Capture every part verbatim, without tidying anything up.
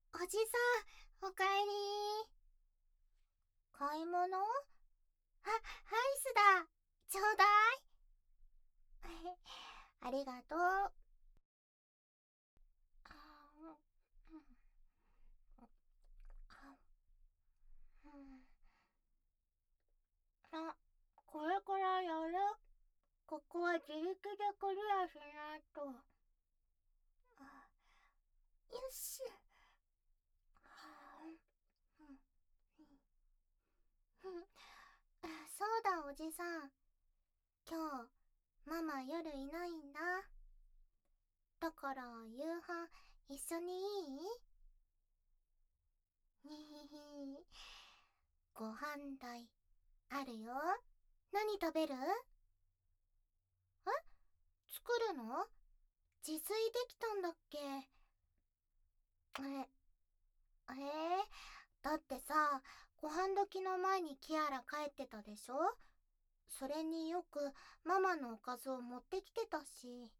おじさん、おかえり。買い物？あ、アイスだ。ちょうだい。ありがとう。あうんうんあ、これからやる。ここは自力でクリアしないと。あよし。はあうんうんあそうだ、おじさん。今日、ママ夜いないんだ。だから、夕飯一緒にいい？にひひ。ご飯代、あるよ。何食べる？え作るの？自炊できたんだっけ？え、えー、だってさ、ご飯時の前にキアラ帰ってたでしょ？それによくママのおかずを持ってきてたし。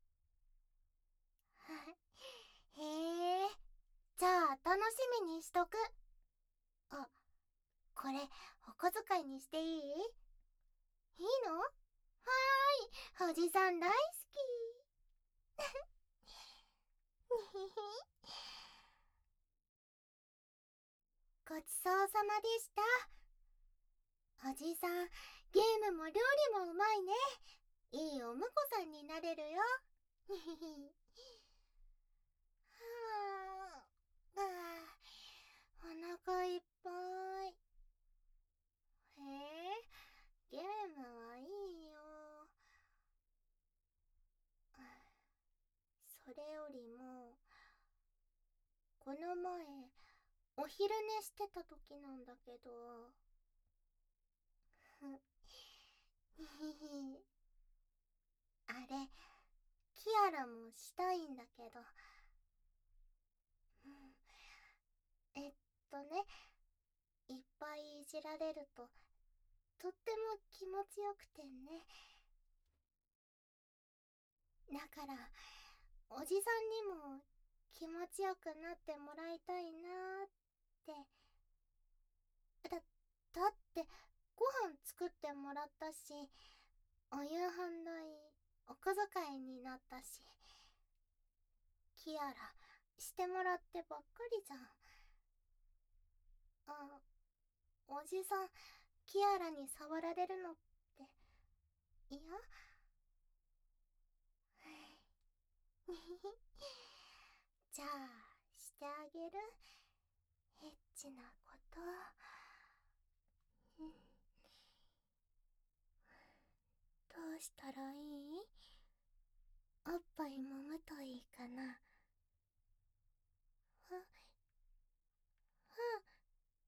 へえ、じゃあ楽しみにしとく。あ、これお小遣いにしていい？いいの？はーい、おじさん大好き。にひひ。ごちそうさまでした。おじさん、ゲームも料理もうまいね。いいお婿さんになれるよ。にひひ。はあ、ああ、お腹いっぱい。へえ、ゲームはいいよ。それよりも、この前、お昼寝してた時なんだけど、にひひ。あれ、キアラもしたいんだけど、うん、えっとね、いっぱいいじられると、とっても気持ちよくてね。だから、おじさんにも気持ちよくなってもらいたいなーって。だ、だって、ご飯作ってもらったし、お夕飯代、お小遣いになったし、キアラ、してもらってばっかりじゃん。あ、おじさん、キアラに触られるのって、嫌？じゃあ、してあげる？エッチなこと。うんどうしたらいい？おっぱい揉むといいかな。あ、あ、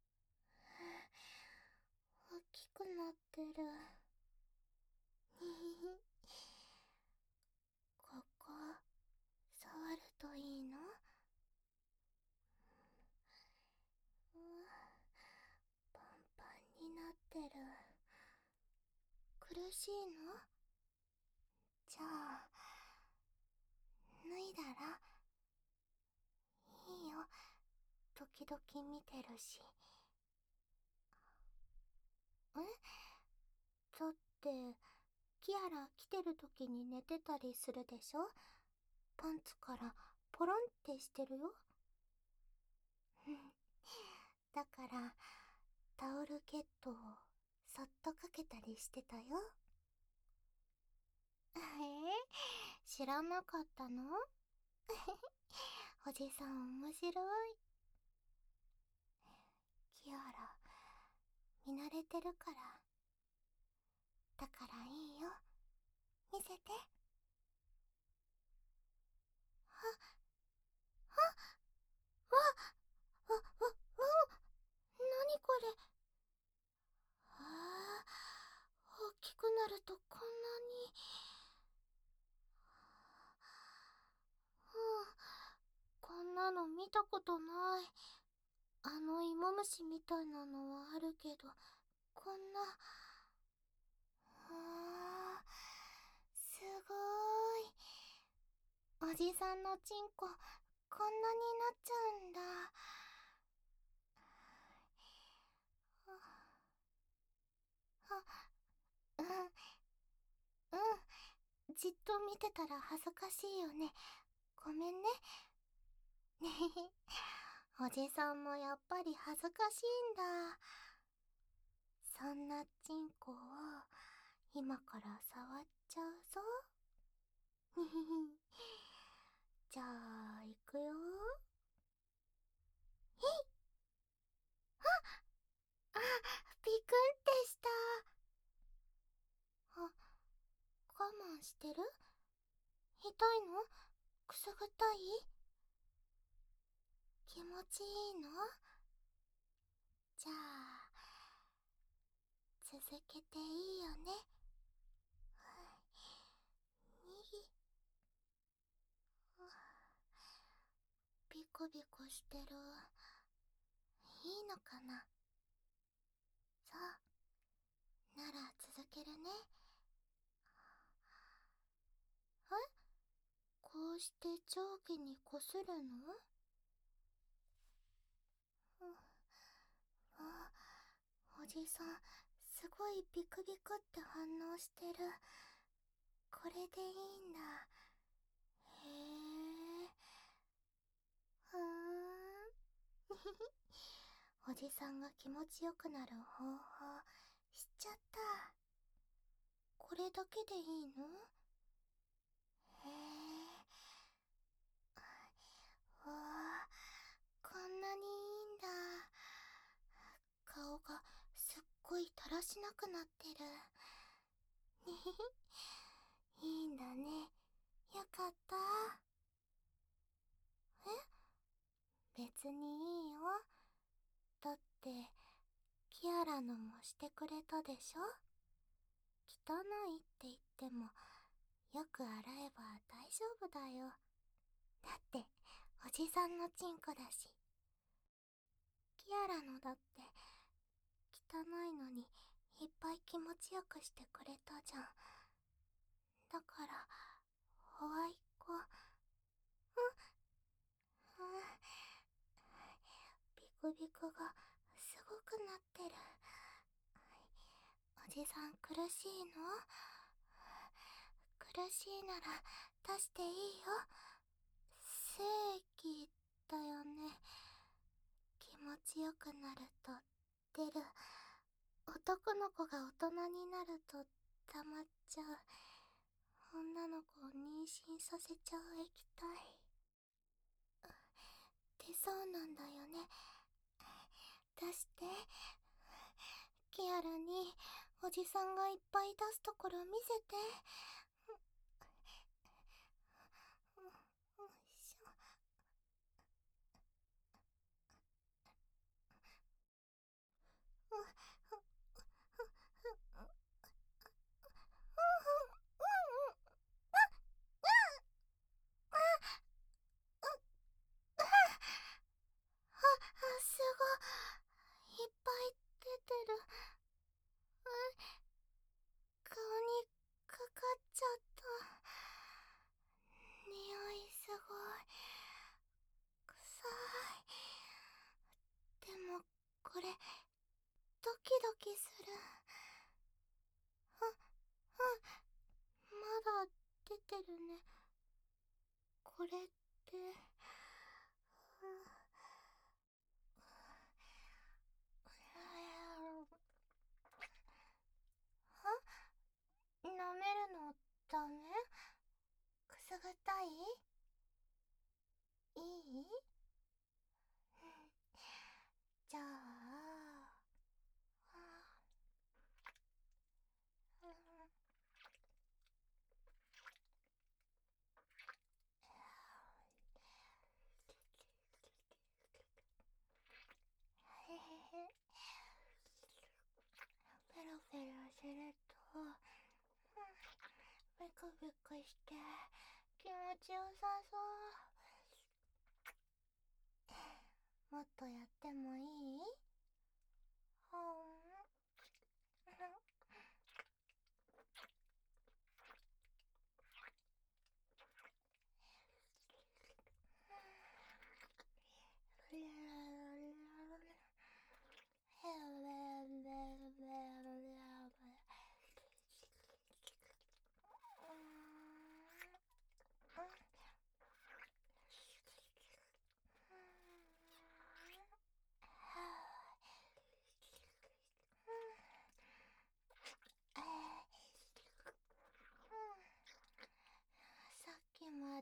大きくなってる。にひひ。ここ、触るといいの？うパンパンになってる。苦しいの？じゃあ、脱いだら？いいよ。時々見てるし。えだって、キアラ来てる時に寝てたりするでしょ？パンツからポロンってしてるよ。だから、タオルケットをそっとかけたりしてたよ。えー、知らなかったの？おじさん面白い。キアラ、見慣れてるから。だからいいよ。見せて。あ、あ、わ、わ、わ、わ、なにこれ。ああ、大きくなるとこんなに。うん、こんなの見たことない。あの芋虫みたいなのはあるけど、こんな。あーすごーい。おじさんのチンコ、 こんなになっちゃうんだ。あ、うん、うん。じっと見てたら恥ずかしいよね。ごめんね。ねへへ。おじさんもやっぱり恥ずかしいんだ。そんなチンコを今から触っちゃうぞ。にひひ。じゃあ、いくよ。ひっ。あ、ピクンってした。あ、我慢してる？痛いの？くすぐったい？気持ちいいの？じゃあ、続けていいよね。にぎ。ビコビコしてる。いいのかな？そう。なら続けるね。え？こうして上下にこするの？うん。あ、おじさん、すごいビクビクって反応してる。これでいいんだ。へえ。ふーん。おじさんが気持ちよくなる方法知っちゃった。これだけでいいの？へえ。わあ、こんなにいいんだ。顔がすっごいだらしなくなってる。にひひ。いいんだね。よかった。え？別にいいよ。だって、キアラのもしてくれたでしょ？汚いって言っても、よく洗えば大丈夫だよ。だって、おじさんのチンコだし。キアラのだって、汚いのにいっぱい気持ちよくしてくれたじゃん。だから、ホワイコ、うん、うん、ビクビクがすごくなってる。おじさん苦しいの？苦しいなら出していいよ。正義だよね。気持ちよくなると出る。男の子が大人になると溜まっちゃう。女の子を妊娠させちゃう液体。出そうなんだよね。出して。キアラにおじさんがいっぱい出すところ見せて。よいしょ。あ、すごい。いっぱい出てる。顔にかかっちゃった。匂いすごい。臭い。でも、これ、ドキドキする。あ、うん。まだ出てるね。これって、うん、あ、舐めるのダメ？くすぐったい？いい？じゃあ、うん、へへへ。ペロペロすると、うん、ビクビクして気持ちよさそう。もっとやってもいい？ほん。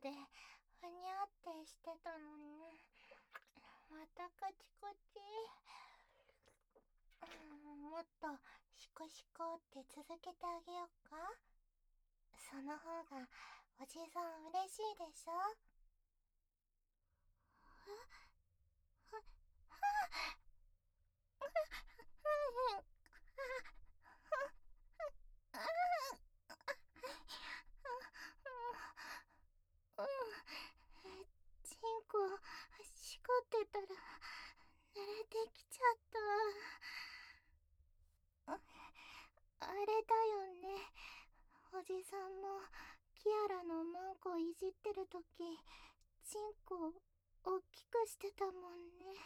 でふにゃってしてたのに、またカチコチ。もっとシコシコって続けてあげよっか。その方がおじさん嬉しいでしょ。チンコしこってたら濡れてきちゃった。あれだよね、おじさんもキアラのマンコいじってるときチンコおっきくしてたもんね。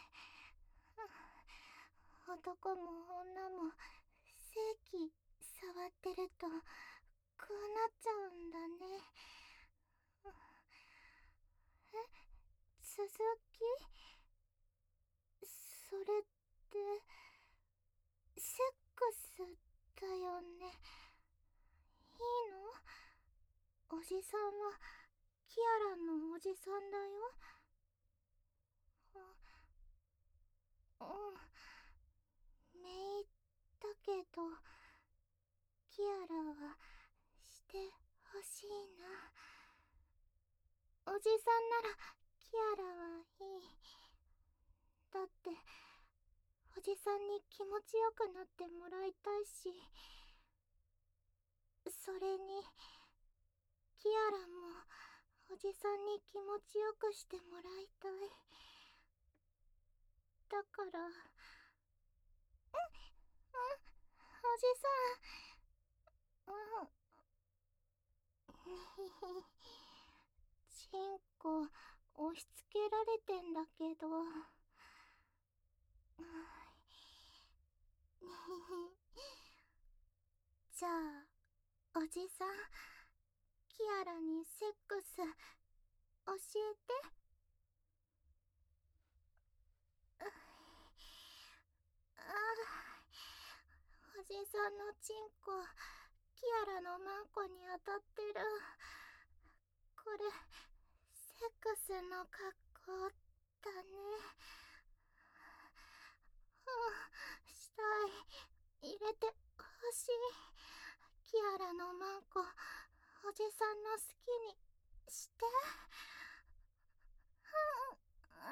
男も女も性器触ってるとこうなっちゃうんだね。え、続き？それってセックスだよね。いいの？おじさんはキアラのおじさんだよ。うん、めいだけどキアラはしてほしいな。おじさんならキアラはいい。だっておじさんに気持ちよくなってもらいたいし、それにキアラもおじさんに気持ちよくしてもらいたい。だからうんうん、おじさん、うんにひチンコ押し付けられてんだけど、じゃあおじさん、キアラにセックス教えて。ああ、おじさんのチンコキアラのマンコに当たってる。これセックスの格好だね。うん、したい、入れてほしい。キアラのマンコおじさんの好きにして。うん、はい、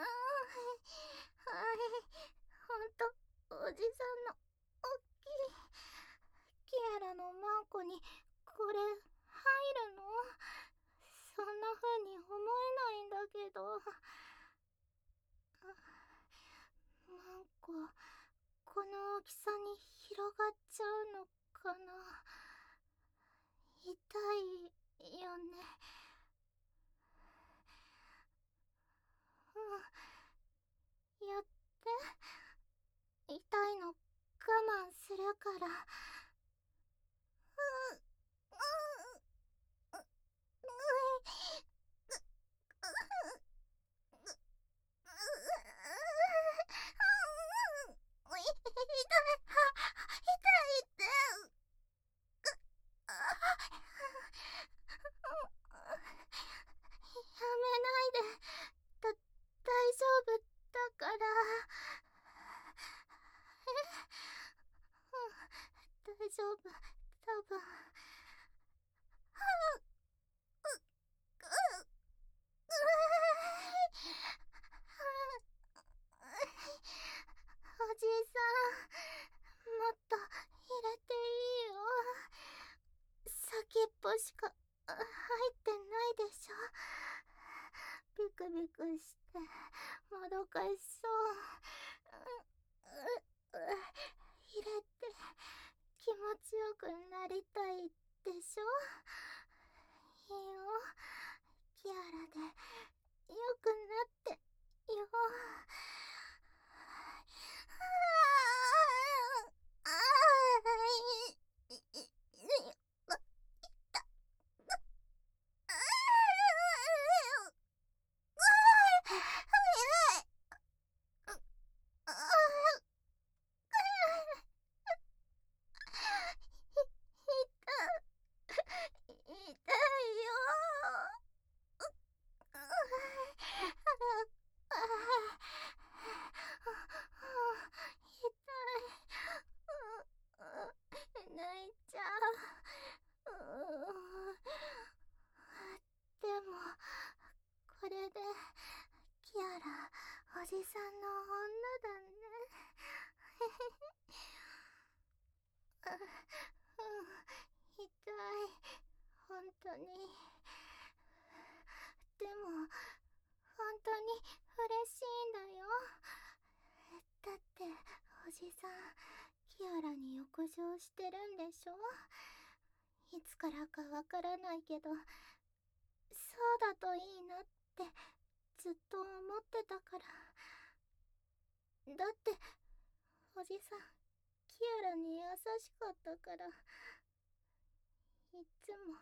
ほんとおじさんのおっきいキアラのマンコにこれ入るの？そんな風に思えないんだけど。マンコこの大きさに広がっちゃうのかな。痛いよね。うん、やって。痛いの我慢するから。うん、うん、うん、痛い、痛いって。やめないで。だ、大丈夫だから。え、うん、大丈夫、多分。おじさん、もっと入れていいよ。先っぽしか入ってないでしょ。ビクビクしてもどかしそう。入れて気持ちよくなりたいでしょ。いいよ、キアラでよくなってよ。ああ、い、い、い、あ、痛いよ。 に。でも本当に嬉しいんだよ。だっておじさんキアラに浴場してるんでしょ。いつからかわからないけど、そうだといいなってずっと思ってたから。だっておじさんキアラに優しかったから。いつも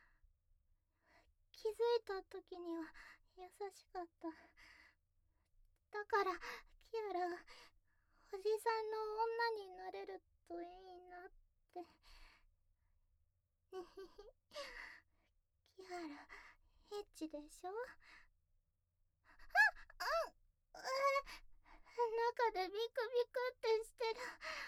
気づいた時には優しかった。だからキアラがおじさんの女になれるといいなって。キアラエッチでしょ。あ、うん、中でビクビクってしてる。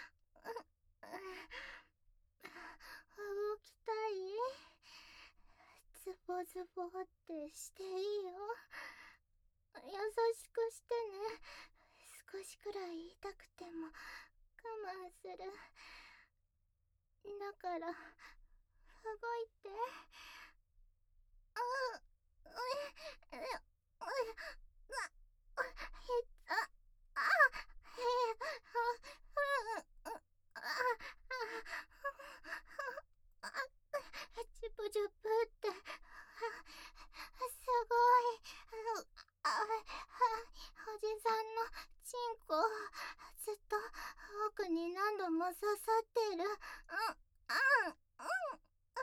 動きたい？ズボズボってしていいよ。優しくしてね。少しくらい痛くても我慢する。だから動いて。あううえううああへああジュプジュプってすごい。あおじさんのチンコずっと奥に何度も刺さってる。うんうんうん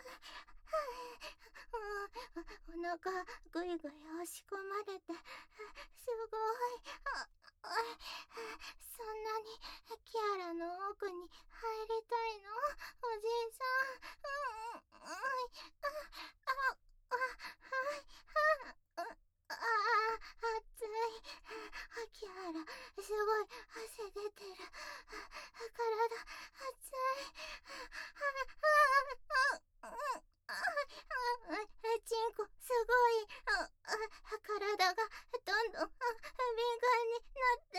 お腹ぐいぐい押し込まれてすごい。ああそんなにキアラの奥に入りたいのおじいさん。うんうんああああああ熱い。キアラすごい汗出てる。体熱い。チンコすごい。体がどんどん敏感になって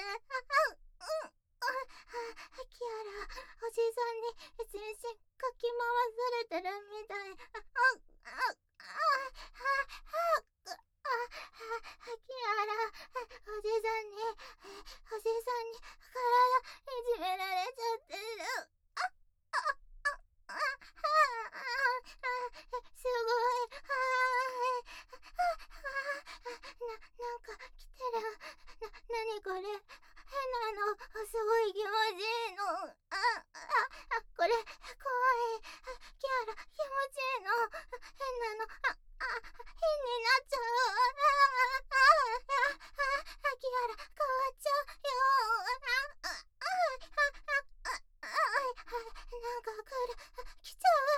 キアラおじさんに全身かき回されてるみたい。キアラおじさんにおじさんに体いじめられちゃってる。すごい。な、なんか来てる。な、なにこれ。変なの。すごい気持ちいいの。あ、あ、あ、これ、怖い。キアラ、気持ちいいの。変なの。あ、あ、変になっちゃう。あ、あ、あ、キアラ、変わっちゃうよ。あ、あ、あ、あ、あ、あ、なんか来る。来ちゃう。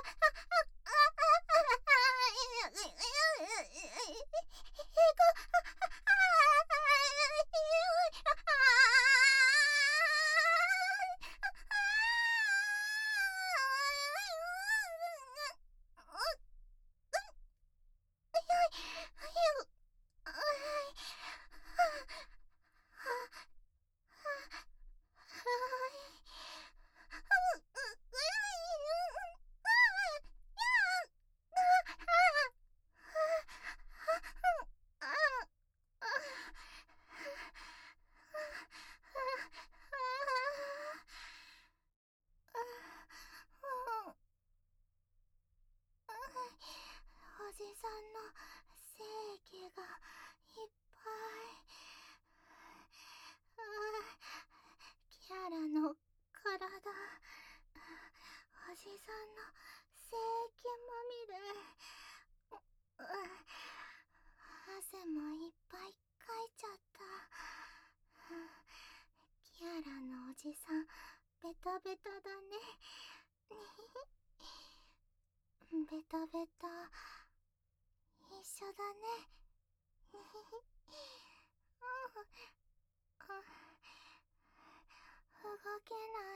おじさんの精液がいっぱい。キアラの体、おじさんの精液まみれ。汗もいっぱいかいちゃった。キアラのおじさんベタベタだね。ベタベタ一緒だね。動けな